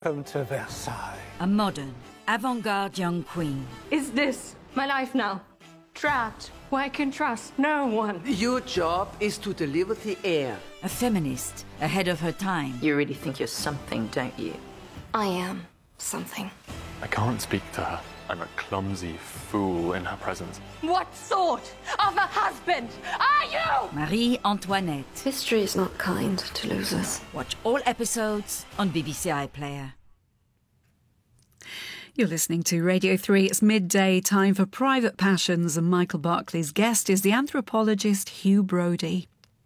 Welcome to Versailles. A modern, avant-garde young queen. Is this my life now? Trapped where I can trust no one. Your job is to deliver the air. A feminist, ahead of her time. You really think you're something, don't you? I am something. I can't speak to her. I'm a clumsy fool in her presence. What sort of a husband are you? Marie Antoinette. History is not kind to losers. Watch all episodes on BBC iPlayer. You're listening to Radio 3. It's midday, time for Private Passions, and Michael Barclay's guest is the anthropologist Hugh Brody.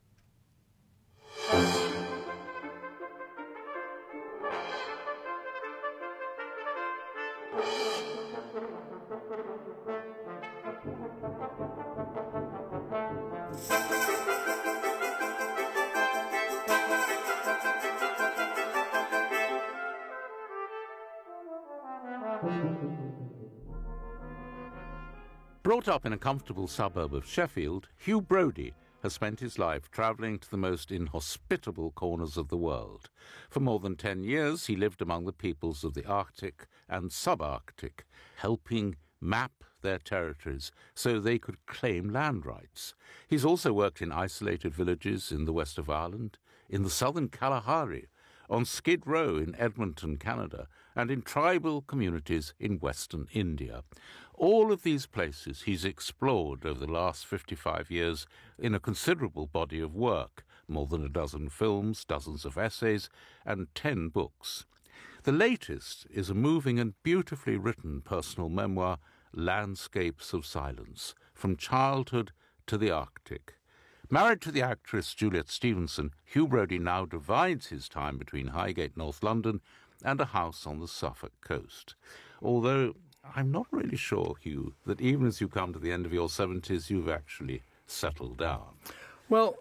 Brought up in a comfortable suburb of Sheffield, Hugh Brody has spent his life travelling to the most inhospitable corners of the world. For more than 10 years, he lived among the peoples of the Arctic and subarctic, helping map their territories so they could claim land rights. He's also worked in isolated villages in the west of Ireland, in the southern Kalahari, on Skid Row in Edmonton, Canada, and in tribal communities in western India. All of these places he's explored over the last 55 years in a considerable body of work, more than a dozen films, dozens of essays, and 10 books. The latest is a moving and beautifully written personal memoir, Landscapes of Silence, From Childhood to the Arctic. Married to the actress Juliet Stevenson, Hugh Brody now divides his time between Highgate, North London, and a house on the Suffolk coast. Although I'm not really sure, Hugh, that even as you come to the end of your 70s, you've actually settled down. Well,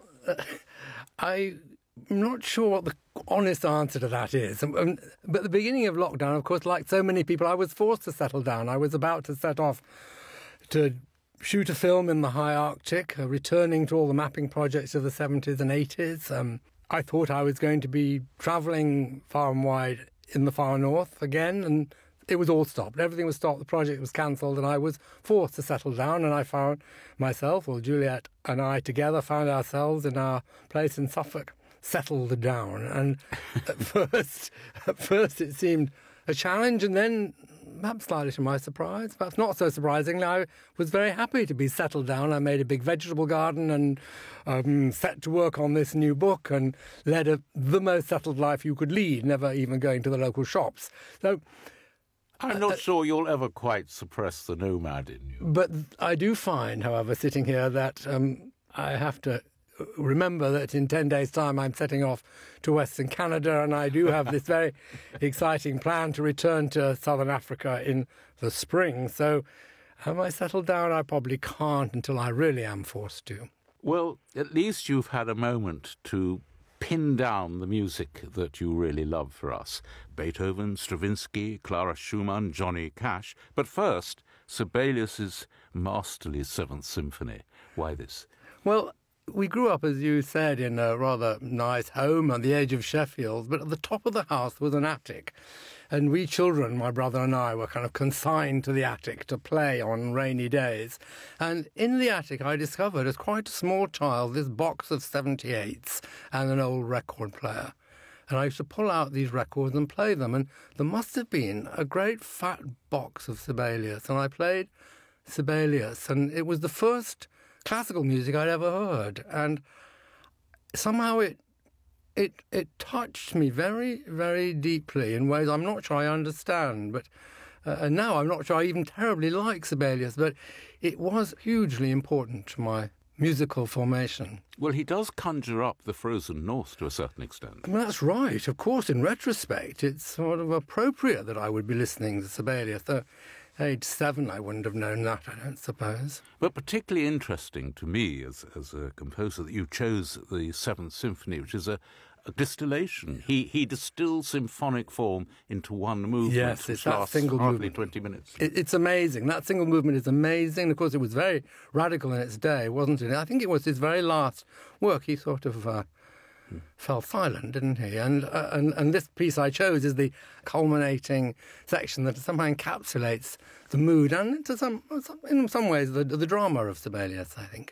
I'm not sure what the honest answer to that is. But at the beginning of lockdown, of course, like so many people, I was forced to settle down. I was about to set off to shoot a film in the high Arctic, returning to all the mapping projects of the 70s and 80s. I thought I was going to be travelling far and wide in the far north again, and it was all stopped. Everything was stopped, the project was cancelled, and I was forced to settle down, and I found myself, well, Juliet and I together found ourselves in our place in Suffolk, settled down. And at first it seemed a challenge, and then, perhaps slightly to my surprise, perhaps not so surprisingly, I was very happy to be settled down. I made a big vegetable garden and set to work on this new book and led the most settled life you could lead, never even going to the local shops. So I'm not sure you'll ever quite suppress the nomad in you. But I do find, however, sitting here, that I have to remember that in 10 days' time I'm setting off to Western Canada, and I do have this very exciting plan to return to Southern Africa in the spring. So am I settled down? I probably can't until I really am forced to. Well, at least you've had a moment to pin down the music that you really love for us. Beethoven, Stravinsky, Clara Schumann, Johnny Cash. But first, Sibelius's masterly Seventh Symphony. Why this? Well, we grew up, as you said, in a rather nice home on the edge of Sheffield, but at the top of the house was an attic. And we children, my brother and I, were kind of consigned to the attic to play on rainy days. And in the attic, I discovered, as quite a small child, this box of 78s and an old record player. And I used to pull out these records and play them. And there must have been a great fat box of Sibelius. And I played Sibelius. And it was the first classical music I'd ever heard, and somehow it touched me very, very deeply in ways I'm not sure I understand. But and now I'm not sure I even terribly like Sibelius, but it was hugely important to my musical formation. Well, he does conjure up the frozen north to a certain extent. I mean, that's right. Of course, in retrospect, it's sort of appropriate that I would be listening to Sibelius. Age 7, I wouldn't have known that, I don't suppose. But particularly interesting to me as a composer that you chose the Seventh Symphony, which is a distillation. He distills symphonic form into one movement. Yes, it's that single movement. 20 minutes. It's amazing. That single movement is amazing. Of course, it was very radical in its day, wasn't it? I think it was his very last work. He sort of fell silent, didn't he? And this piece I chose is the culminating section that somehow encapsulates the mood and in some ways the drama of Sibelius, I think.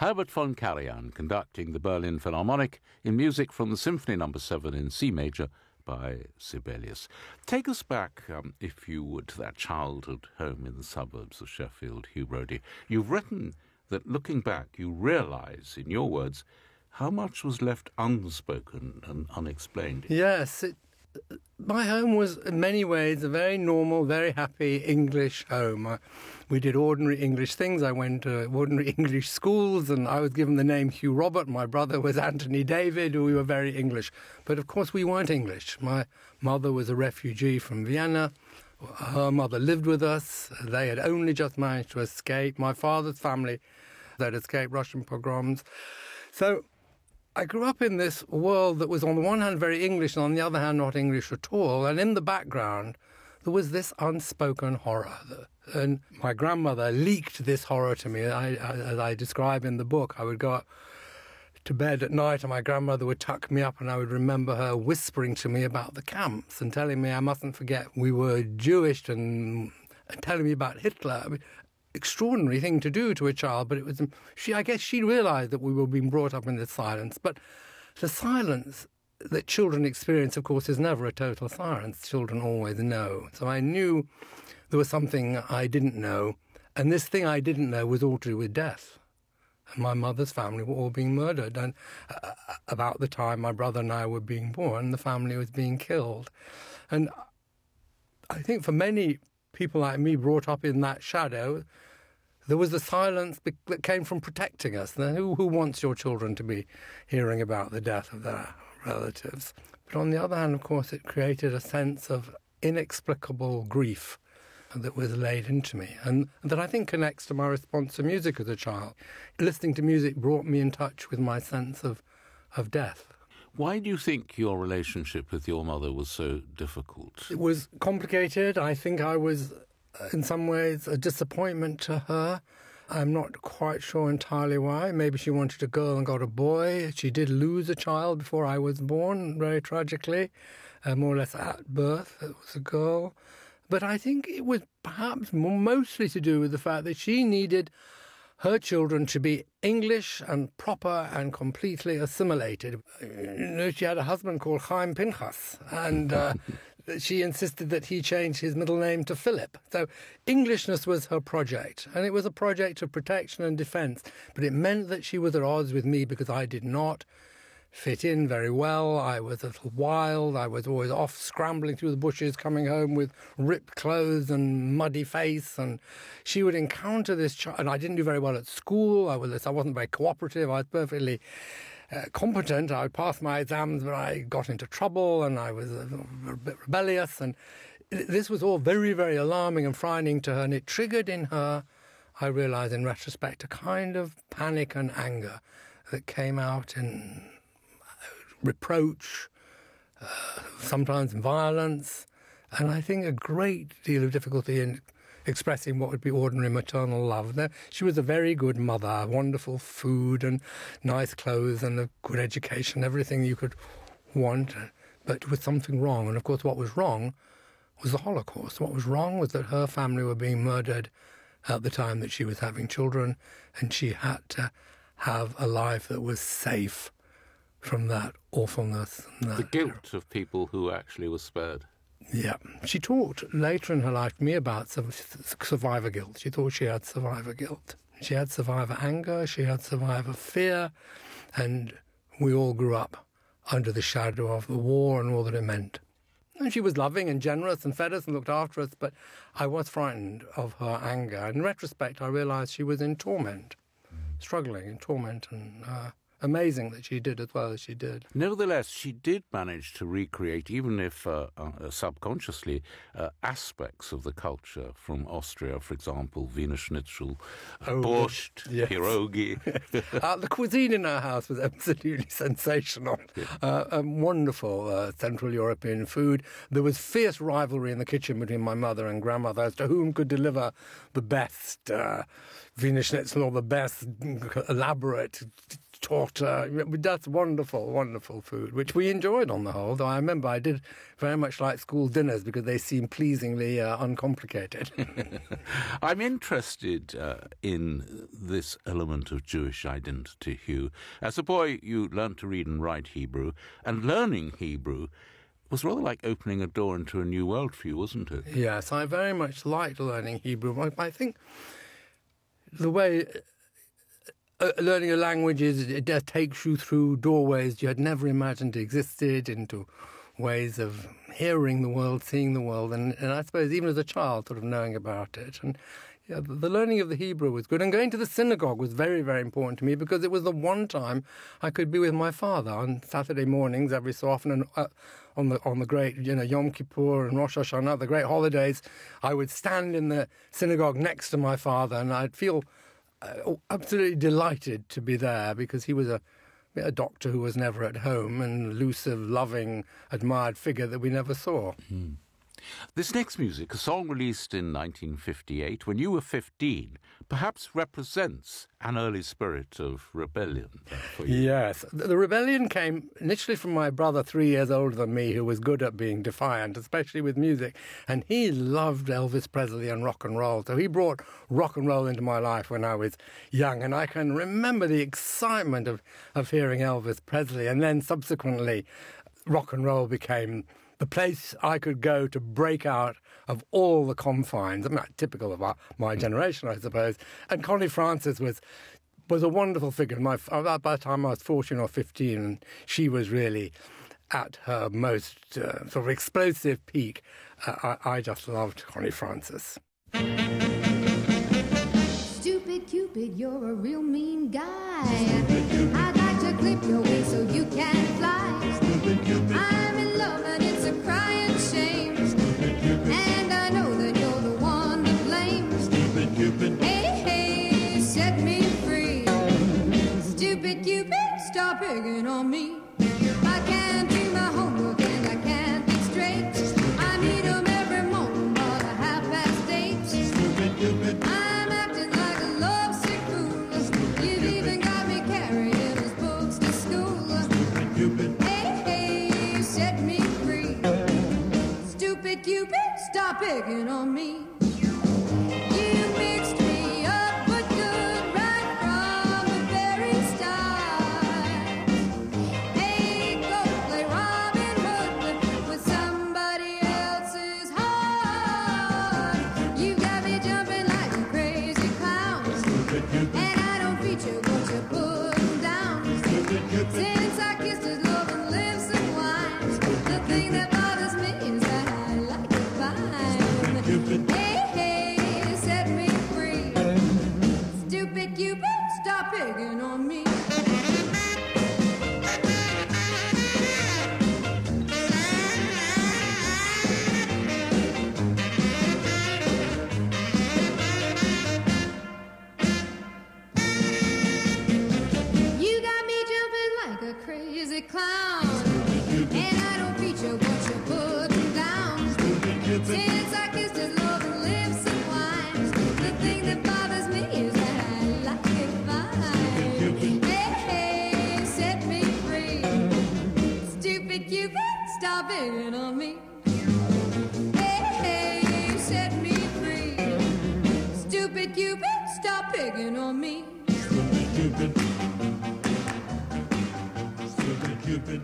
Herbert von Karajan conducting the Berlin Philharmonic in music from the Symphony No. 7 in C major by Sibelius. Take us back, if you would, to that childhood home in the suburbs of Sheffield, Hugh Brodie. You've written that looking back, you realise, in your words, how much was left unspoken and unexplained. Yes, my home was in many ways a very normal, very happy English home. We did ordinary English things. I went to ordinary English schools, and I was given the name Hugh Robert. My brother was Anthony David. We were very English. But of course we weren't English. My mother was a refugee from Vienna. Her mother lived with us. They had only just managed to escape. My father's family had escaped Russian pogroms. So I grew up in this world that was on the one hand very English and on the other hand not English at all. And in the background, there was this unspoken horror. And my grandmother leaked this horror to me. As I describe in the book, I would go up to bed at night and my grandmother would tuck me up and I would remember her whispering to me about the camps and telling me I mustn't forget we were Jewish and telling me about Hitler. I mean, extraordinary thing to do to a child, but it was I guess she realised that we were being brought up in this silence. But the silence that children experience, of course, is never a total silence. Children always know. So I knew there was something I didn't know, and this thing I didn't know was all to do with death. And my mother's family were all being murdered, and about the time my brother and I were being born, the family was being killed. And I think for many people like me brought up in that shadow, there was the silence that came from protecting us. Now, who wants your children to be hearing about the death of their relatives? But on the other hand, of course, it created a sense of inexplicable grief that was laid into me, and that I think connects to my response to music as a child. Listening to music brought me in touch with my sense of death. Why do you think your relationship with your mother was so difficult? It was complicated. I think I was, in some ways, a disappointment to her. I'm not quite sure entirely why. Maybe she wanted a girl and got a boy. She did lose a child before I was born, very tragically, more or less at birth. It was a girl. But I think it was perhaps mostly to do with the fact that she needed her children to be English and proper and completely assimilated. She had a husband called Chaim Pinchas, and she insisted that he change his middle name to Philip. So Englishness was her project, and it was a project of protection and defence. But it meant that she was at odds with me because I did not fit in very well. I was a little wild. I was always off scrambling through the bushes, coming home with ripped clothes and muddy face. And she would encounter this child. And I didn't do very well at school. I wasn't very cooperative. I was perfectly competent. I would pass my exams, but I got into trouble and I was a bit rebellious. And this was all very, very alarming and frightening to her. And it triggered in her, I realise in retrospect, a kind of panic and anger that came out in reproach, sometimes violence, and I think a great deal of difficulty in expressing what would be ordinary maternal love. Now, she was a very good mother, wonderful food and nice clothes and a good education, everything you could want, but with something wrong. And of course what was wrong was the Holocaust. What was wrong was that her family were being murdered at the time that she was having children, and she had to have a life that was safe from that awfulness. And the guilt of people who actually were spared. Yeah. She talked later in her life to me about survivor guilt. She thought she had survivor guilt. She had survivor anger, she had survivor fear, and we all grew up under the shadow of the war and all that it meant. And she was loving and generous and fed us and looked after us, but I was frightened of her anger. In retrospect, I realised she was in torment, struggling in torment, and amazing that she did as well as she did. Nevertheless, she did manage to recreate, even if subconsciously, aspects of the culture from Austria, for example, Wiener Schnitzel, borscht, yes. pierogi. The cuisine in our house was absolutely sensational. Wonderful Central European food. There was fierce rivalry in the kitchen between my mother and grandmother as to whom could deliver the best Wiener Schnitzel or the best elaborate torta. That's wonderful, wonderful food, which we enjoyed on the whole, though I remember I did very much like school dinners because they seemed pleasingly uncomplicated. I'm interested in this element of Jewish identity, Hugh. As a boy, you learned to read and write Hebrew, and learning Hebrew was rather like opening a door into a new world for you, wasn't it? Yes, I very much liked learning Hebrew. I think the way learning a language is, it takes you through doorways you had never imagined existed, into ways of hearing the world, seeing the world, and I suppose even as a child sort of knowing about it. And yeah, the learning of the Hebrew was good, and going to the synagogue was very, very important to me because it was the one time I could be with my father on Saturday mornings every so often, and on the great, Yom Kippur and Rosh Hashanah, the great holidays, I would stand in the synagogue next to my father, and I'd feel absolutely delighted to be there because he was a doctor who was never at home, and elusive, loving, admired figure that we never saw. Mm. This next music, a song released in 1958 when you were 15, perhaps represents an early spirit of rebellion for you. Yes. The rebellion came initially from my brother, 3 years older than me, who was good at being defiant, especially with music. And he loved Elvis Presley and rock and roll. So he brought rock and roll into my life when I was young. And I can remember the excitement of hearing Elvis Presley. And then subsequently, rock and roll became the place I could go to break out of all the confines. I'm not typical of my generation, I suppose. And Connie Francis was a wonderful figure. By the time I was 14 or 15, she was really at her most sort of explosive peak. I just loved Connie Francis. Stupid Cupid, you're a real mean guy. I'd like to clip your wings so you can fly. I'm in love and it's a crying shame. And I know that you're the one to blame. Stupid Cupid. Hey, hey, set me free. Stupid Cupid, stop picking on me. I can't do my homework and I can't think straight. I need 'em every morning about 8:30. Stupid Cupid. I'm acting like a lovesick fool. You've even got me carrying his books to school. Stupid Cupid. Hey, hey, set me free. Stupid Cupid, stop picking on me. You mixed me up but good right from the very start. Hey, go play Robin Hood with somebody else's heart. You got me jumping like a crazy clown. And I don't feature what you're putting down. Since I kissed his loving lips and wine, the thing that bothers me is that I like it fine. Hey, hey, set me free. Stupid Cupid, stop picking on me. You got me jumping like a crazy clown. And I don't feature what you're putting down. Since I kissed his loving lips and wine, the thing that bothers me is that I like it fine. Hey, hey, set me free. Stupid Cupid, stop picking on me. Hey, hey, set me free. Stupid Cupid, stop picking on me. Stupid Cupid. Stupid Cupid.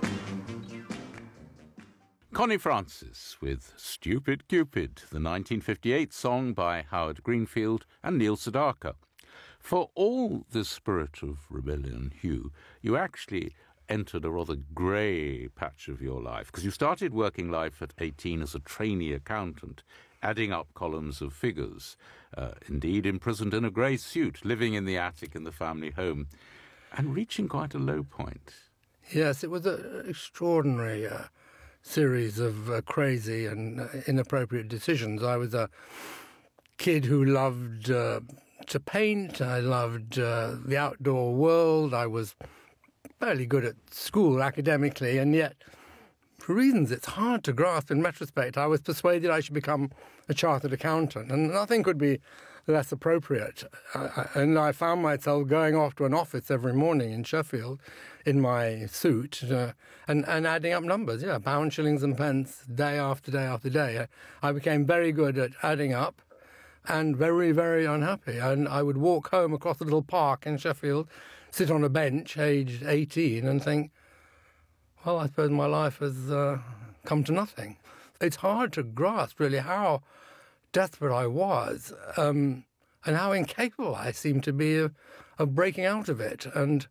Connie Francis with Stupid Cupid, the 1958 song by Howard Greenfield and Neil Sedaka. For all this spirit of rebellion, Hugh, you actually entered a rather grey patch of your life, because you started working life at 18 as a trainee accountant, adding up columns of figures, indeed imprisoned in a grey suit, living in the attic in the family home, and reaching quite a low point. Yes, it was an extraordinary series of crazy and inappropriate decisions. I was a kid who loved to paint. I loved the outdoor world. I was fairly good at school academically, and yet, for reasons it's hard to grasp in retrospect, I was persuaded I should become a chartered accountant. And nothing could be less appropriate. And I found myself going off to an office every morning in Sheffield in my suit and adding up numbers, pounds, shillings and pence, day after day after day. I became very good at adding up and very, very unhappy. And I would walk home across a little park in Sheffield, sit on a bench, aged 18, and think, well, I suppose my life has come to nothing. It's hard to grasp, really, how desperate I was and how incapable I seemed to be of breaking out of it. And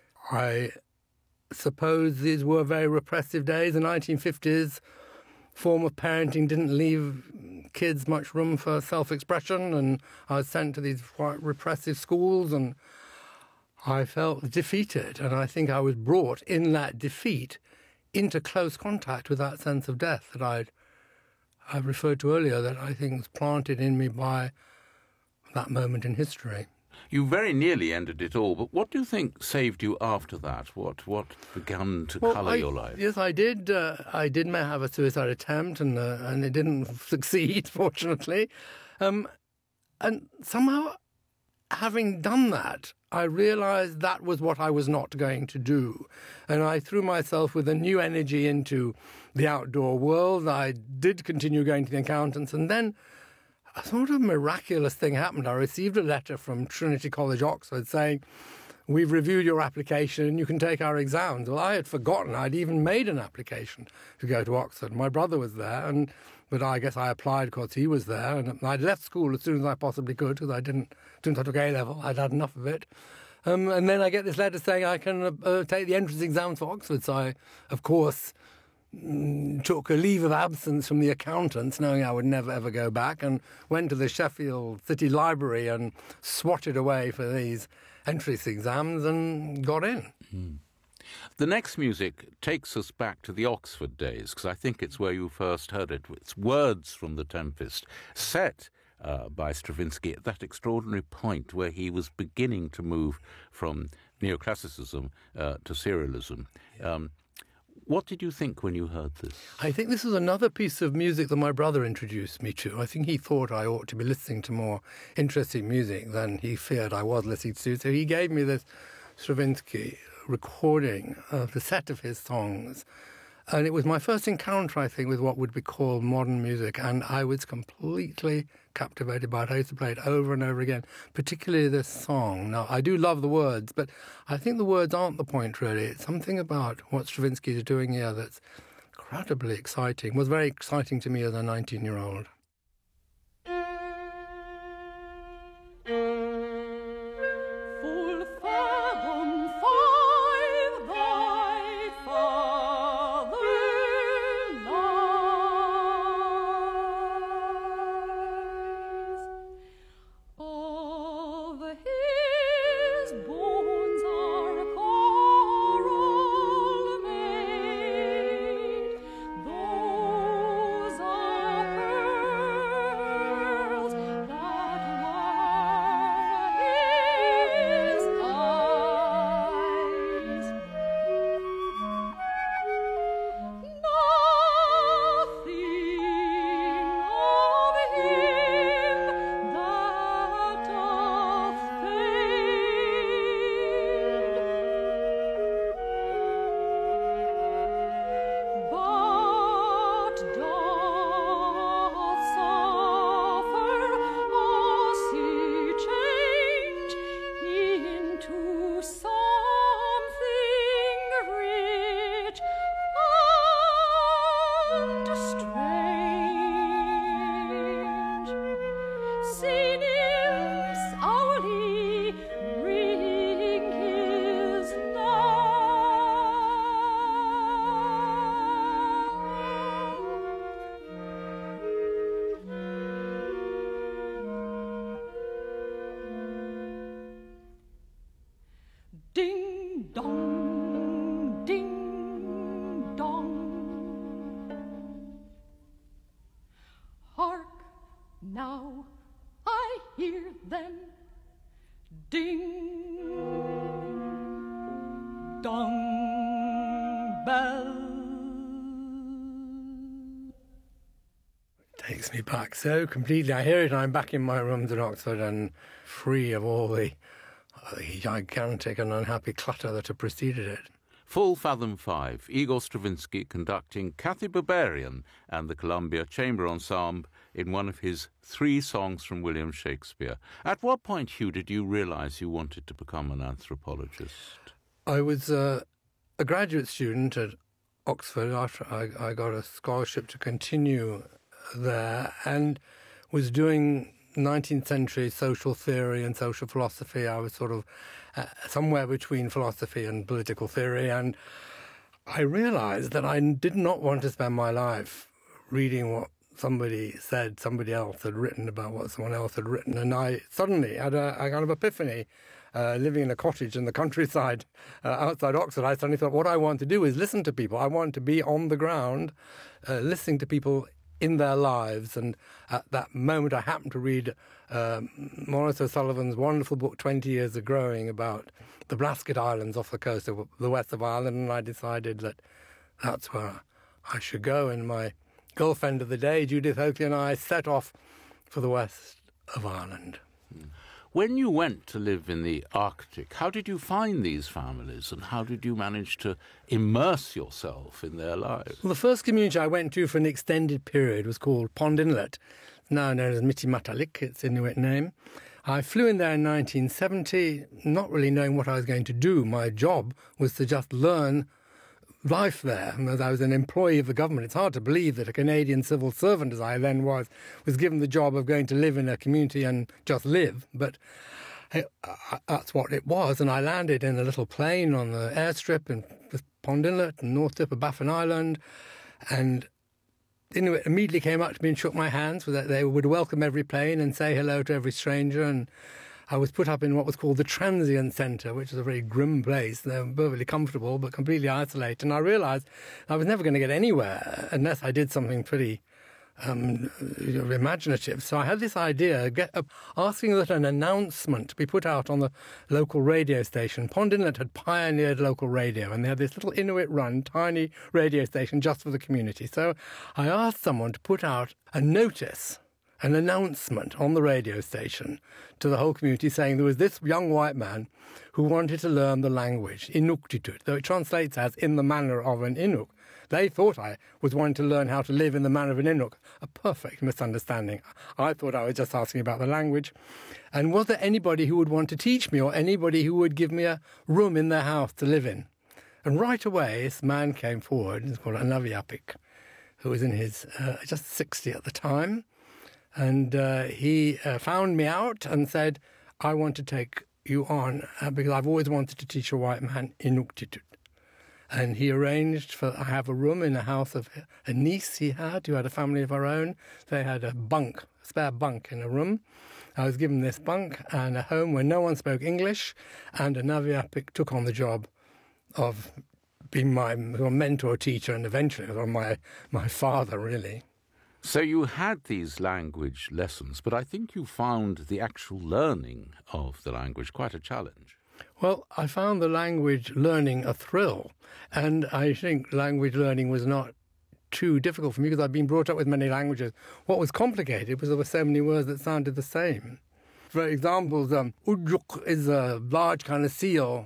I suppose these were very repressive days. The 1950s form of parenting didn't leave kids much room for self-expression, and I was sent to these quite repressive schools, and I felt defeated. And I think I was brought in that defeat into close contact with that sense of death that I referred to earlier, that I think was planted in me by that moment in history. You very nearly ended it all, but what do you think saved you after that? What began to colour your life? Yes, I did. I did have a suicide attempt, and it didn't succeed, fortunately. And somehow, having done that, I realised that was what I was not going to do. And I threw myself with a new energy into the outdoor world. I did continue going to the accountants, and then a sort of miraculous thing happened. I received a letter from Trinity College, Oxford, saying, we've reviewed your application, you can take our exams. Well, I had forgotten I'd even made an application to go to Oxford. My brother was there, but I guess I applied because he was there, and I'd left school as soon as I possibly could, because as soon as I took A-level, I'd had enough of it. And then I get this letter saying I can take the entrance exams for Oxford. So I, of course, took a leave of absence from the accountants, knowing I would never, ever go back, and went to the Sheffield City Library and swatted away for these entrance exams and got in. The next music takes us back to the Oxford days, because I think it's where you first heard it. It's Words from the Tempest, set by Stravinsky at that extraordinary point where he was beginning to move from neoclassicism to serialism. What did you think when you heard this? I think this was another piece of music that my brother introduced me to. I think he thought I ought to be listening to more interesting music than he feared I was listening to. So he gave me this Stravinsky recording of the set of his songs. And it was my first encounter, I think, with what would be called modern music. And I was completely captivated by it. I used to play it over and over again, particularly this song. Now, I do love the words, but I think the words aren't the point, really. It's something about what Stravinsky is doing here that's incredibly exciting. It was very exciting to me as a 19-year-old. Now I hear them ding dong bell. takes me back so completely. I hear it and I'm back in my rooms at Oxford and free of all the gigantic and unhappy clutter that had preceded it. Full Fathom 5, Igor Stravinsky conducting Kathy Berberian and the Columbia Chamber Ensemble in one of his 3 songs from William Shakespeare. At what point, Hugh, did you realise you wanted to become an anthropologist? I was a graduate student at Oxford after I got a scholarship to continue there and was doing 19th century social theory and social philosophy. I was sort of somewhere between philosophy and political theory, and I realised that I did not want to spend my life reading what somebody else had written about what someone else had written. And I suddenly had a kind of epiphany. Living in a cottage in the countryside outside Oxford, I suddenly thought what I want to do is listen to people. I want to be on the ground, listening to people in their lives. And at that moment, I happened to read Maurice O'Sullivan's wonderful book, 20 Years of Growing, about the Blasket Islands off the coast of the west of Ireland. And I decided that that's where I should go. And my girlfriend of the day, Judith Oakley, and I set off for the west of Ireland. When you went to live in the Arctic, how did you find these families and how did you manage to immerse yourself in their lives? Well, the first community I went to for an extended period was called Pond Inlet, now known as Mitimatalik, its Inuit name. I flew in there in 1970, not really knowing what I was going to do. My job was to just learn life there. And as I was an employee of the government, it's hard to believe that a Canadian civil servant, as I then was given the job of going to live in a community and just live. But that's what it was. And I landed in a little plane on the airstrip in Pond Inlet, north tip of Baffin Island. And Inuit immediately came up to me and shook my hands. They would welcome every plane and say hello to every stranger. And I was put up in what was called the Transient Centre, which is a very grim place. They were perfectly comfortable, but completely isolated. And I realised I was never going to get anywhere unless I did something pretty imaginative. So I had this idea, asking that an announcement be put out on the local radio station. Pond Inlet had pioneered local radio, and they had this little Inuit-run, tiny radio station just for the community. So I asked someone to put out a notice, an announcement on the radio station to the whole community saying there was this young white man who wanted to learn the language, Inuktitut, though it translates as in the manner of an Inuk. They thought I was wanting to learn how to live in the manner of an Inuk, a perfect misunderstanding. I thought I was just asking about the language. And was there anybody who would want to teach me or anybody who would give me a room in their house to live in? And right away, this man came forward, he's called Anaviapik, who was in his just 60 at the time. And he found me out and said, I want to take you on because I've always wanted to teach a white man Inuktitut. And he arranged I have a room in a house of a niece he had who had a family of her own. They had a spare bunk in a room. I was given this bunk and a home where no one spoke English, and Anaviapik took on the job of being my mentor, teacher, and eventually my father, really. So you had these language lessons, but I think you found the actual learning of the language quite a challenge. Well, I found the language learning a thrill, and I think language learning was not too difficult for me because I've been brought up with many languages. What was complicated was there were so many words that sounded the same. For example, ujuk is a large kind of seal.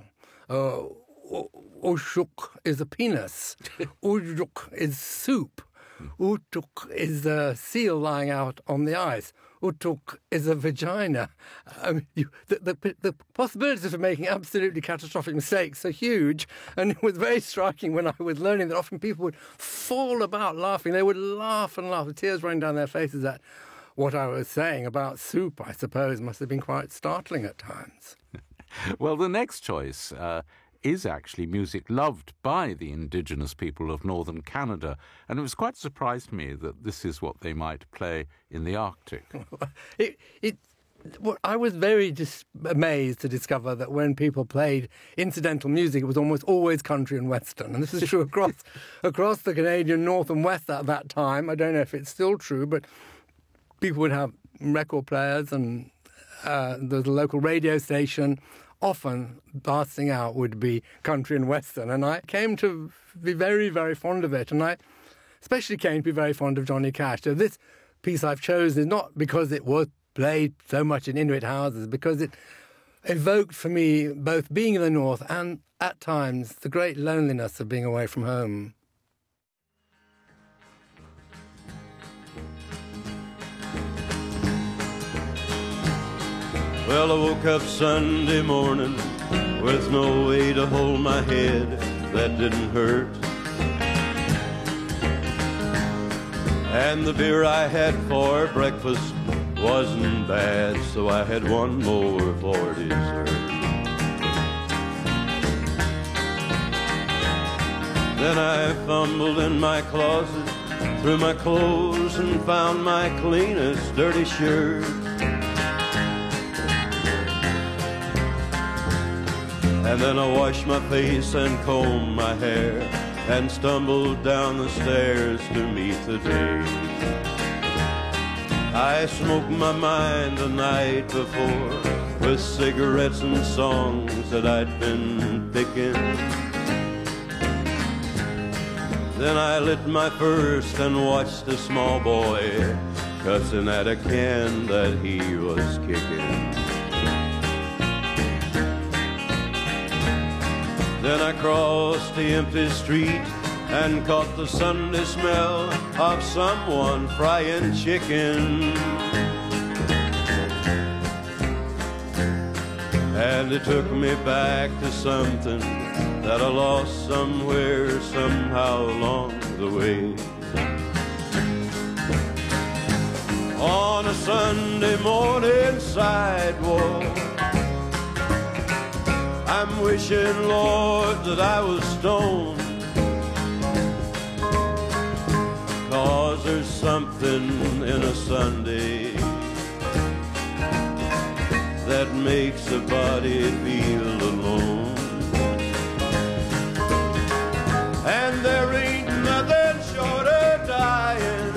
Ushuk is a penis. Ujuk is soup. Utuk is a seal lying out on the ice. Utuk is a vagina. The possibilities of making absolutely catastrophic mistakes are huge, and it was very striking when I was learning that often people would fall about laughing. They would laugh and laugh, with tears running down their faces at what I was saying about soup, I suppose, must have been quite startling at times. Well, the next choice is actually music loved by the indigenous people of northern Canada, and it was quite surprised me that this is what they might play in the Arctic. I was very amazed to discover that when people played incidental music, it was almost always country and western, and this is true across the Canadian north and west at that time. I don't know if it's still true, but people would have record players, and the local radio station. Often, blasting out would be country and western, and I came to be very, very fond of it, and I especially came to be very fond of Johnny Cash. So this piece I've chosen is not because it was played so much in Inuit houses, because it evoked for me both being in the north and, at times, the great loneliness of being away from home. Well, I woke up Sunday morning with no way to hold my head that didn't hurt. And the beer I had for breakfast wasn't bad, so I had one more for dessert. Then I fumbled in my closet, through my clothes, and found my cleanest dirty shirt. And then I washed my face and combed my hair and stumbled down the stairs to meet the day. I smoked my mind the night before with cigarettes and songs that I'd been picking. Then I lit my first and watched a small boy cussing at a can that he was kicking. Then I crossed the empty street and caught the Sunday smell of someone frying chicken. And it took me back to something that I lost somewhere, somehow along the way. On a Sunday morning sidewalk, I'm wishing, Lord, that I was stoned, 'cause there's something in a Sunday that makes a body feel alone. And there ain't nothing short of dying,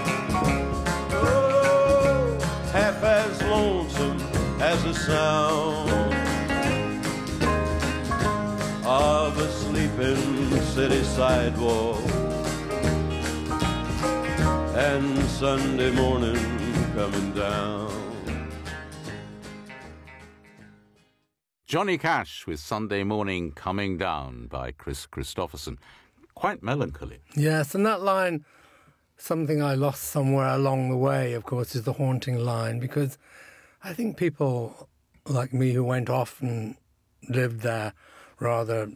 oh, half as lonesome as the sound of a sleeping city sidewalk and Sunday morning coming down. Johnny Cash with Sunday Morning Coming Down by Chris Christopherson. Quite melancholy. Yes, and that line, something I lost somewhere along the way, of course, is the haunting line, because I think people like me who went off and lived there rather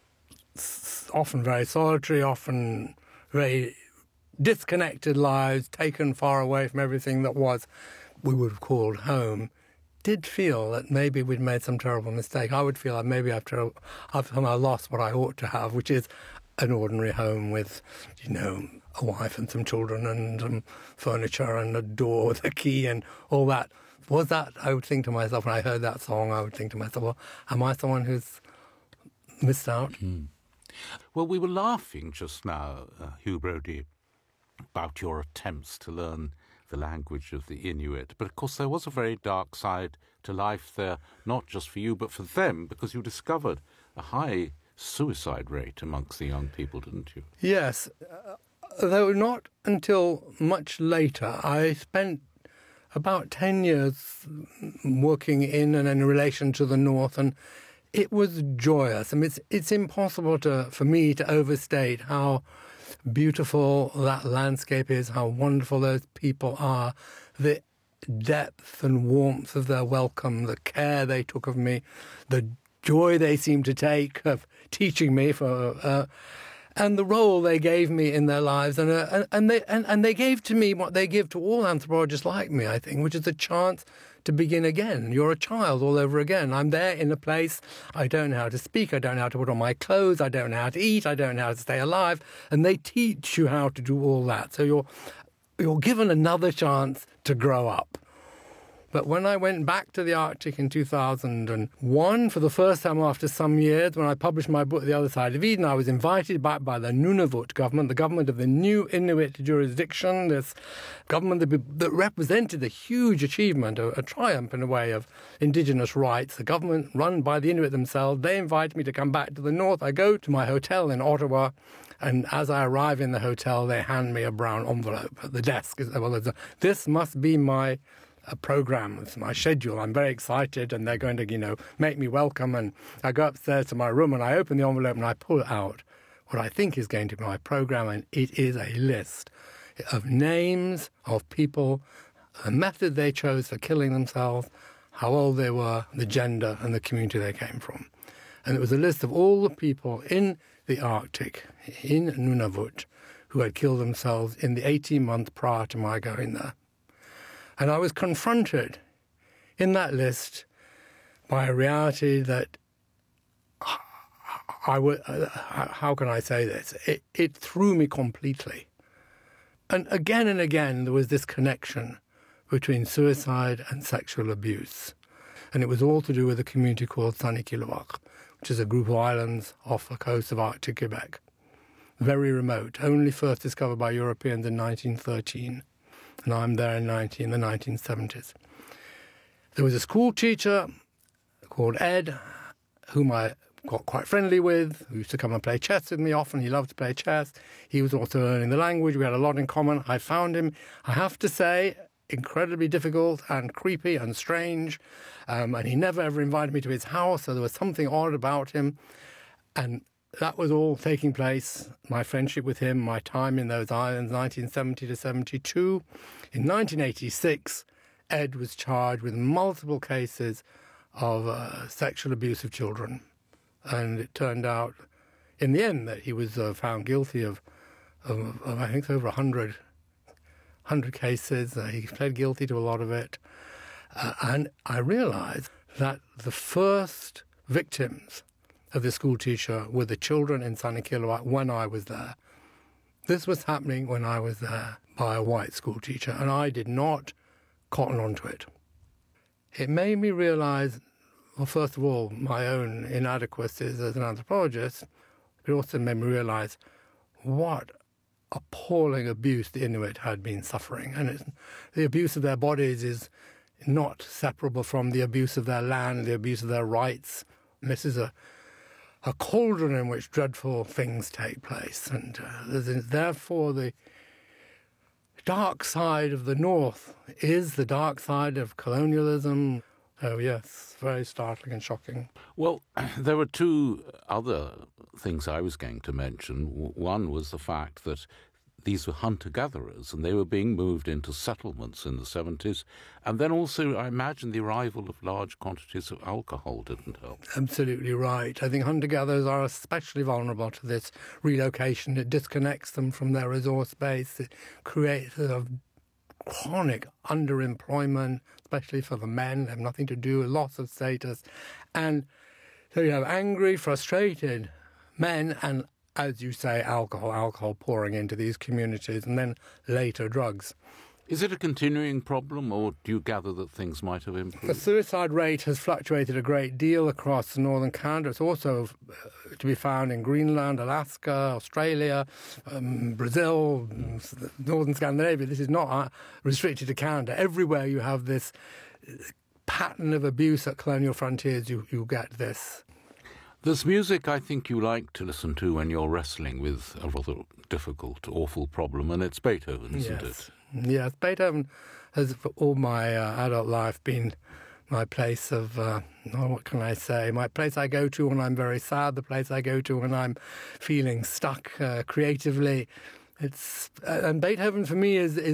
often very solitary, often very disconnected lives, taken far away from everything that was, we would have called home, did feel that maybe we'd made some terrible mistake. I would feel like maybe I've somehow lost what I ought to have, which is an ordinary home with, you know, a wife and some children and some furniture and a door with a key and all that. Was that, I would think to myself, when I heard that song, I would think to myself, well, am I someone who's missed out? Mm. Well, we were laughing just now, Hugh Brodie, about your attempts to learn the language of the Inuit. But, of course, there was a very dark side to life there, not just for you, but for them, because you discovered a high suicide rate amongst the young people, didn't you? Yes, though not until much later. I spent about 10 years working in and in relation to the North, and it was joyous. I mean, it's impossible for me to overstate how beautiful that landscape is, how wonderful those people are, the depth and warmth of their welcome, the care they took of me, the joy they seemed to take of teaching me and the role they gave me in their lives, and they gave to me what they give to all anthropologists like me, I think, which is a chance to begin again. You're a child all over again. I'm there in a place. I don't know how to speak. I don't know how to put on my clothes. I don't know how to eat. I don't know how to stay alive. And they teach you how to do all that. So you're given another chance to grow up. But when I went back to the Arctic in 2001, for the first time after some years, when I published my book, The Other Side of Eden, I was invited back by the Nunavut government, the government of the new Inuit jurisdiction, this government that represented a huge achievement, a triumph in a way of indigenous rights, the government run by the Inuit themselves. They invited me to come back to the north. I go to my hotel in Ottawa, and as I arrive in the hotel, they hand me a brown envelope at the desk. Well, this must be my program, it's my schedule. I'm very excited, and they're going to, make me welcome. And I go upstairs to my room, and I open the envelope, and I pull out what I think is going to be my program, and it is a list of names of people, the method they chose for killing themselves, how old they were, the gender, and the community they came from. And it was a list of all the people in the Arctic, in Nunavut, who had killed themselves in the 18 months prior to my going there. And I was confronted in that list by a reality that how can I say this? It threw me completely. And again, there was this connection between suicide and sexual abuse. And it was all to do with a community called Sanikiluaq, which is a group of islands off the coast of Arctic Quebec. Very remote, only first discovered by Europeans in 1913. And I'm there in the 1970s. There was a school teacher called Ed, whom I got quite friendly with, who used to come and play chess with me often. He loved to play chess. He was also learning the language. We had a lot in common. I found him, I have to say, incredibly difficult and creepy and strange. And he never ever invited me to his house, so there was something odd about him. And that was all taking place, my friendship with him, my time in those islands, 1970 to 72. In 1986, Ed was charged with multiple cases of sexual abuse of children. And it turned out, in the end, that he was found guilty of I think, over 100 cases. He pled guilty to a lot of it. And I realized that the first victims of the school teacher were the children in Sanikiluaq when I was there. This was happening when I was there by a white school teacher, and I did not cotton onto it. It made me realize, well, first of all, my own inadequacies as an anthropologist. It also made me realize what appalling abuse the Inuit had been suffering. And the abuse of their bodies is not separable from the abuse of their land, the abuse of their rights. And this is a cauldron in which dreadful things take place. And therefore, the dark side of the North is the dark side of colonialism. Oh, yes, very startling and shocking. Well, there were two other things I was going to mention. One was the fact that these were hunter-gatherers, and they were being moved into settlements in the 70s. And then also, I imagine, the arrival of large quantities of alcohol didn't help. Absolutely right. I think hunter-gatherers are especially vulnerable to this relocation. It disconnects them from their resource base. It creates a chronic underemployment, especially for the men. They have nothing to do, loss of status. And so you have angry, frustrated men and, as you say, alcohol pouring into these communities, and then later drugs. Is it a continuing problem, or do you gather that things might have improved? The suicide rate has fluctuated a great deal across northern Canada. It's also to be found in Greenland, Alaska, Australia, Brazil, northern Scandinavia. This is not restricted to Canada. Everywhere you have this pattern of abuse at colonial frontiers, you get this. There's music I think you like to listen to when you're wrestling with a rather difficult, awful problem, and it's Beethoven, isn't it? Yes, Beethoven has, for all my adult life, been my place of, what can I say, my place I go to when I'm very sad, the place I go to when I'm feeling stuck creatively. And Beethoven, for me, is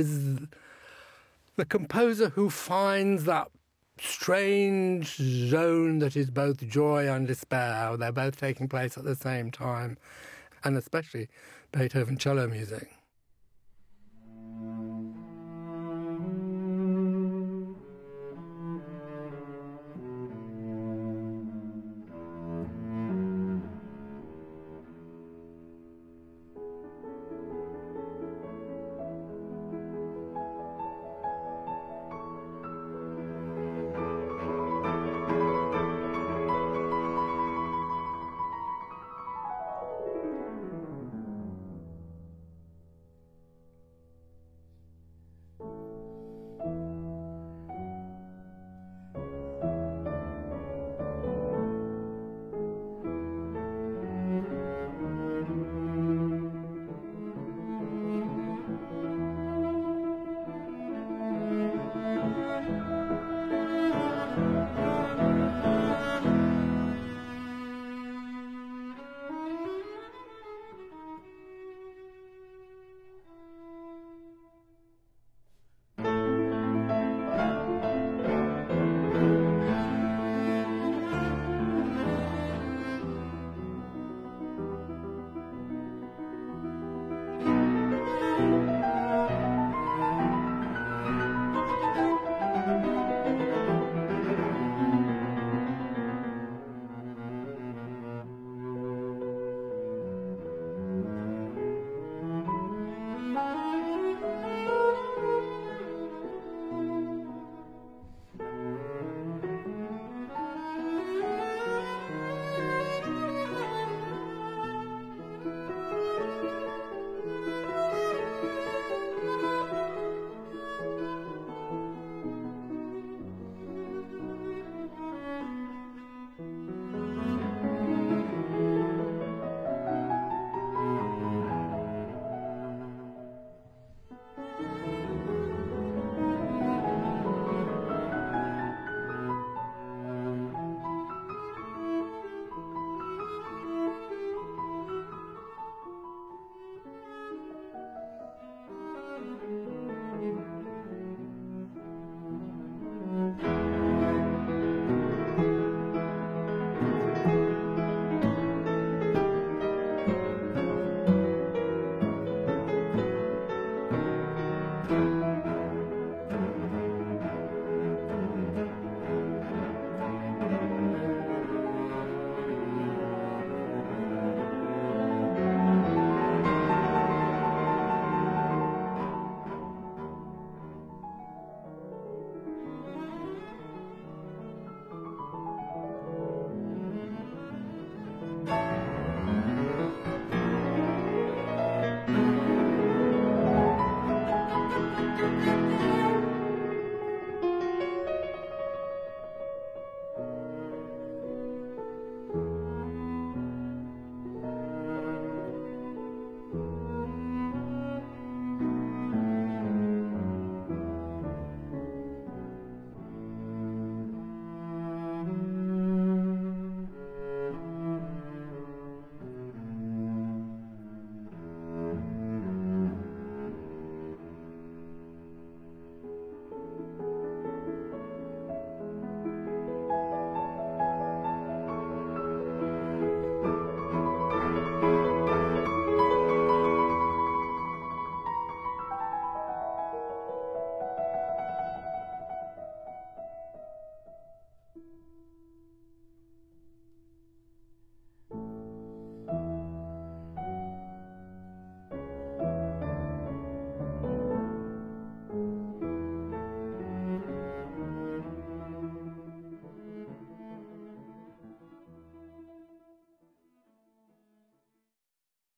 the composer who finds that strange zone that is both joy and despair. They're both taking place at the same time, and especially Beethoven cello music.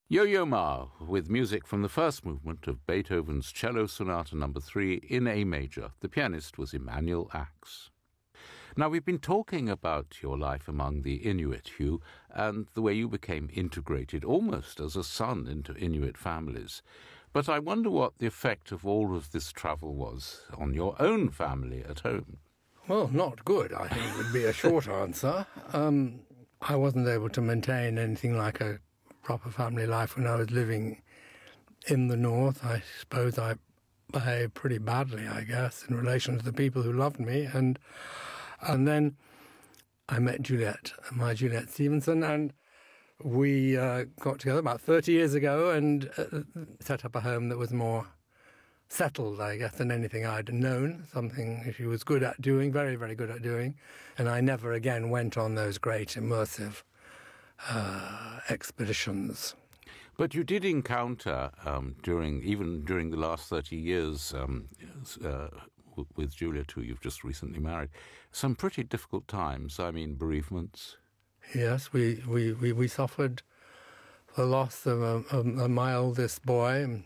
Yo-Yo Ma, with music from the first movement of Beethoven's Cello Sonata No. 3 in A major. The pianist was Emanuel Ax. Now, we've been talking about your life among the Inuit, Hugh, and the way you became integrated almost as a son into Inuit families. But I wonder what the effect of all of this travel was on your own family at home. Well, not good, I think would be a short answer. I wasn't able to maintain anything like a proper family life when I was living in the north. I suppose I behaved pretty badly, I guess, in relation to the people who loved me. And then I met Juliet, my Juliet Stevenson, and we got together about 30 years ago and set up a home that was more settled, I guess, than anything I'd known, something she was good at doing, very, very good at doing. And I never again went on those great immersive expeditions. But you did encounter, during the last 30 years with Juliet, who you've just recently married, some pretty difficult times. I mean, bereavements. Yes, we suffered the loss of my oldest boy.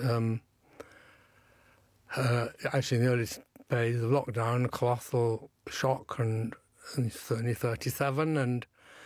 Actually, in the early phase of lockdown, a colossal shock, and he's only 37, and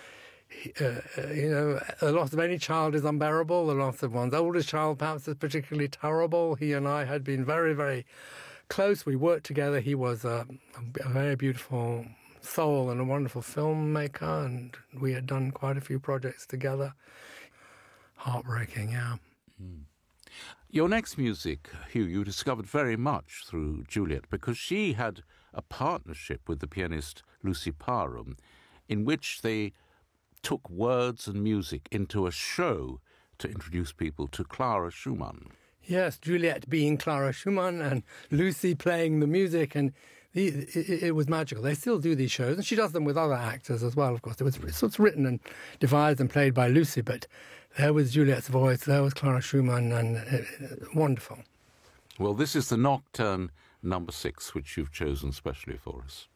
the loss of any child is unbearable. The loss of one's oldest child perhaps is particularly terrible. He and I had been very, very close. We worked together. He was a very beautiful soul and a wonderful filmmaker, and we had done quite a few projects together. Heartbreaking, yeah. Your next music, Hugh, you discovered very much through Juliet, because she had a partnership with the pianist Lucy Parham, in which they took words and music into a show to introduce people to Clara Schumann. Yes, Juliet being Clara Schumann and Lucy playing the music, and it was magical. They still do these shows, and she does them with other actors as well, of course. It's written and devised and played by Lucy, but there was Juliet's voice, there was Clara Schumann, and wonderful. Well, this is the Nocturne No. 6, which you've chosen specially for us.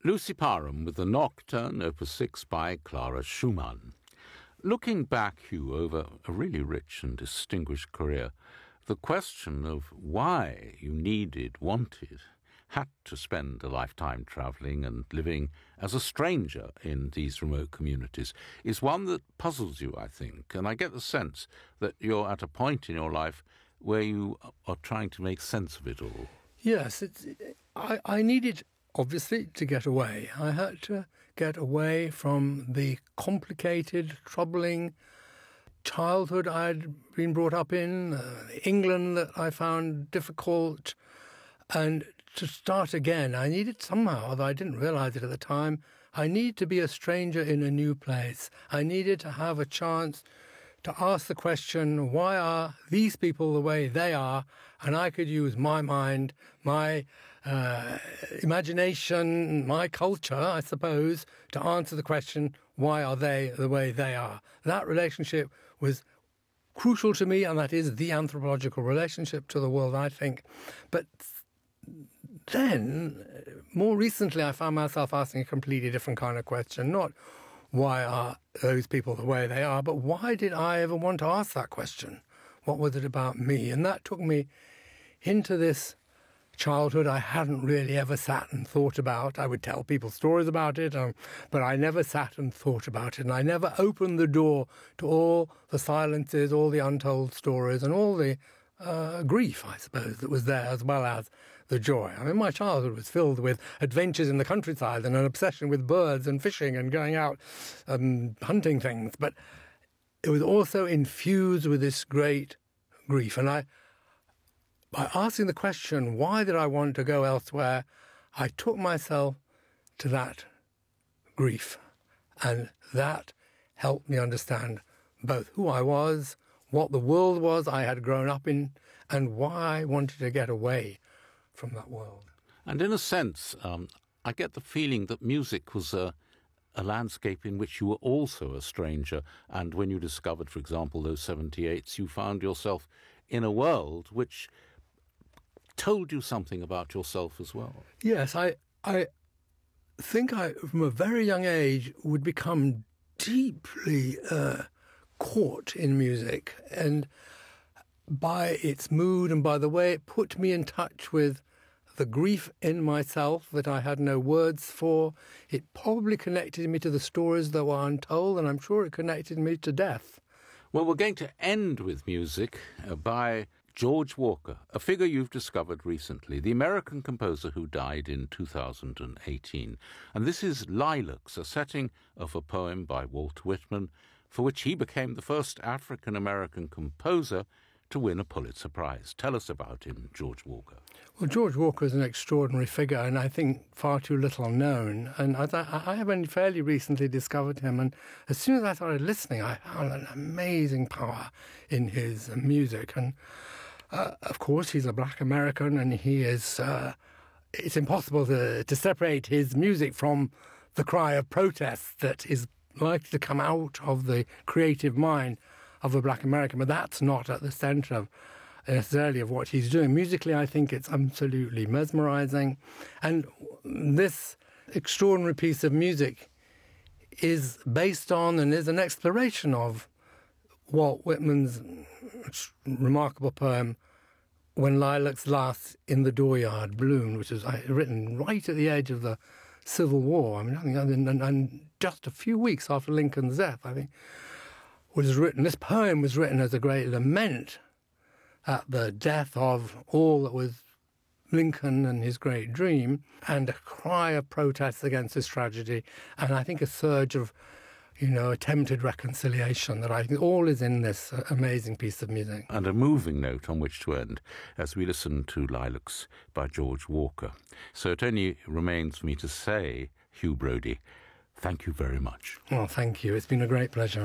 Lucy Parham with the Nocturne, Opus 6 by Clara Schumann. Looking back, Hugh, over a really rich and distinguished career, the question of why you wanted, had to spend a lifetime travelling and living as a stranger in these remote communities is one that puzzles you, I think. And I get the sense that you're at a point in your life where you are trying to make sense of it all. Yes, I needed, obviously, to get away. I had to get away from the complicated, troubling childhood I'd been brought up in, England that I found difficult, and to start again. I needed somehow, although I didn't realise it at the time, I needed to be a stranger in a new place. I needed to have a chance to ask the question, why are these people the way they are? And I could use my mind, my imagination, my culture, I suppose, to answer the question, why are they the way they are? That relationship was crucial to me, and that is the anthropological relationship to the world, I think. But then, more recently, I found myself asking a completely different kind of question, not why are those people the way they are, but why did I ever want to ask that question? What was it about me? And that took me into this childhood I hadn't really ever sat and thought about. I would tell people stories about it, but I never sat and thought about it. And I never opened the door to all the silences, all the untold stories, and all the grief, I suppose, that was there, as well as the joy. I mean, my childhood was filled with adventures in the countryside and an obsession with birds and fishing and going out hunting things. But it was also infused with this great grief. And by asking the question, why did I want to go elsewhere, I took myself to that grief. And that helped me understand both who I was, what the world was I had grown up in, and why I wanted to get away from that world. And in a sense, I get the feeling that music was a landscape in which you were also a stranger. And when you discovered, for example, those 78s, you found yourself in a world which told you something about yourself as well. Yes, I think I, from a very young age, would become deeply caught in music, and by its mood and by the way it put me in touch with the grief in myself that I had no words for. It probably connected me to the stories that were untold, and I'm sure it connected me to death. Well, we're going to end with music by George Walker, a figure you've discovered recently, the American composer who died in 2018. And this is Lilacs, a setting of a poem by Walt Whitman, for which he became the first African-American composer to win a Pulitzer Prize. Tell us about him, George Walker. Well, George Walker is an extraordinary figure, and I think far too little known. And I have only fairly recently discovered him, and as soon as I started listening, I found an amazing power in his music. And of course, he's a black American, and he is. It's impossible to separate his music from the cry of protest that is likely to come out of the creative mind of a black American, but that's not at the centre of necessarily of what he's doing. Musically, I think it's absolutely mesmerising. And this extraordinary piece of music is based on and is an exploration of Walt Whitman's remarkable poem, When Lilacs Last in the Dooryard Bloomed, which was written right at the edge of the Civil War. I mean, and just a few weeks after Lincoln's death, I think, was written. This poem was written as a great lament at the death of all that was Lincoln and his great dream, and a cry of protest against this tragedy, and I think a surge of, attempted reconciliation that I think all is in this amazing piece of music. And a moving note on which to end as we listen to Lilacs by George Walker. So it only remains for me to say, Hugh Brodie, thank you very much. Well, thank you. It's been a great pleasure.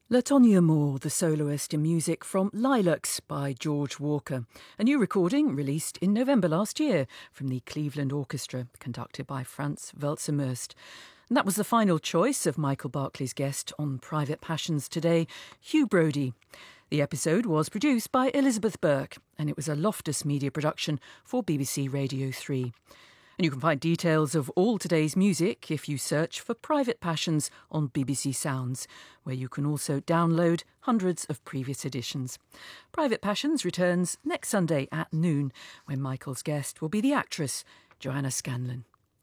Latonia Moore, the soloist in music from Lilacs by George Walker, a new recording released in November last year from the Cleveland Orchestra, conducted by Franz Welzermöst. And that was the final choice of Michael Barclay's guest on Private Passions today, Hugh Brody. The episode was produced by Elizabeth Burke, and it was a Loftus Media production for BBC Radio 3. And you can find details of all today's music if you search for Private Passions on BBC Sounds, where you can also download hundreds of previous editions. Private Passions returns next Sunday at noon, when Michael's guest will be the actress Joanna Scanlon.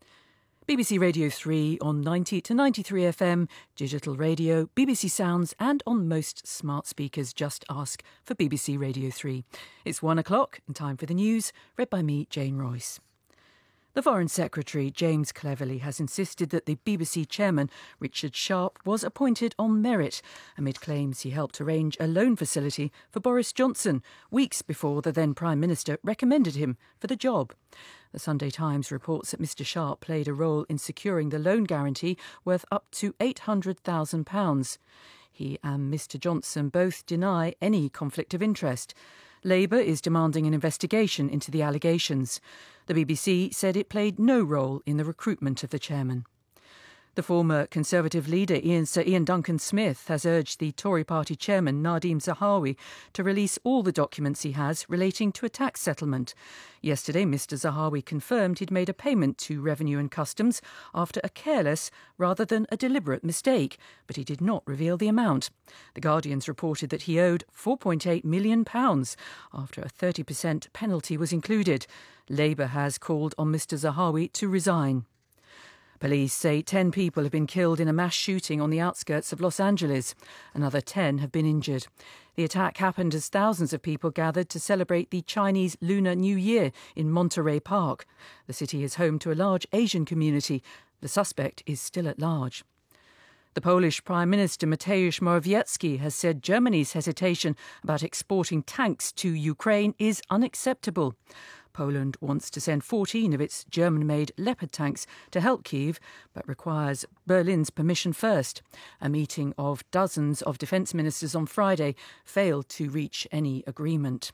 BBC Radio 3 on 90 to 93 FM, digital radio, BBC Sounds, and on most smart speakers. Just ask for BBC Radio 3. It's 1 o'clock and time for the news, read by me, Jane Royce. The Foreign Secretary, James Cleverly, has insisted that the BBC chairman, Richard Sharp, was appointed on merit, amid claims he helped arrange a loan facility for Boris Johnson, weeks before the then Prime Minister recommended him for the job. The Sunday Times reports that Mr Sharp played a role in securing the loan guarantee worth up to £800,000. He and Mr Johnson both deny any conflict of interest. Labour is demanding an investigation into the allegations. The BBC said it played no role in the recruitment of the chairman. The former Conservative leader, Sir Ian Duncan Smith, has urged the Tory party chairman, Nadeem Zahawi, to release all the documents he has relating to a tax settlement. Yesterday, Mr Zahawi confirmed he'd made a payment to Revenue and Customs after a careless rather than a deliberate mistake, but he did not reveal the amount. The Guardian's reported that he owed £4.8 million after a 30% penalty was included. Labour has called on Mr Zahawi to resign. Police say 10 people have been killed in a mass shooting on the outskirts of Los Angeles. Another 10 have been injured. The attack happened as thousands of people gathered to celebrate the Chinese Lunar New Year in Monterey Park. The city is home to a large Asian community. The suspect is still at large. The Polish Prime Minister Mateusz Morawiecki has said Germany's hesitation about exporting tanks to Ukraine is unacceptable. Poland wants to send 14 of its German-made Leopard tanks to help Kyiv, but requires Berlin's permission first. A meeting of dozens of defence ministers on Friday failed to reach any agreement.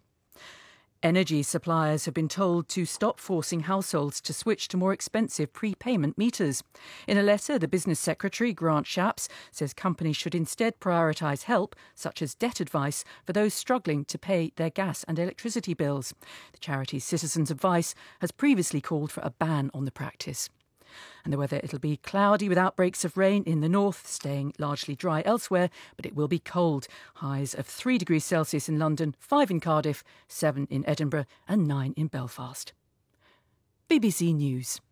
Energy suppliers have been told to stop forcing households to switch to more expensive prepayment meters. In a letter, the Business Secretary, Grant Shapps, says companies should instead prioritise help, such as debt advice, for those struggling to pay their gas and electricity bills. The charity Citizens Advice has previously called for a ban on the practice. And the weather, it'll be cloudy with outbreaks of rain in the north, staying largely dry elsewhere, but it will be cold. Highs of 3 degrees Celsius in London, 5 in Cardiff, 7 in Edinburgh and 9 in Belfast. BBC News.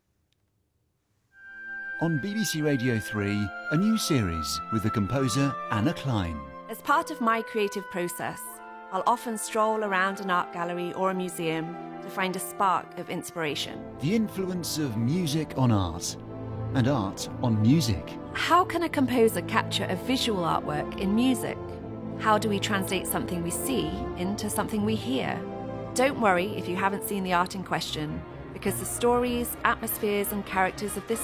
On BBC Radio 3, a new series with the composer Anna Klein. As part of my creative process, I'll often stroll around an art gallery or a museum to find a spark of inspiration. The influence of music on art and art on music. How can a composer capture a visual artwork in music? How do we translate something we see into something we hear? Don't worry if you haven't seen the art in question, because the stories, atmospheres and characters of this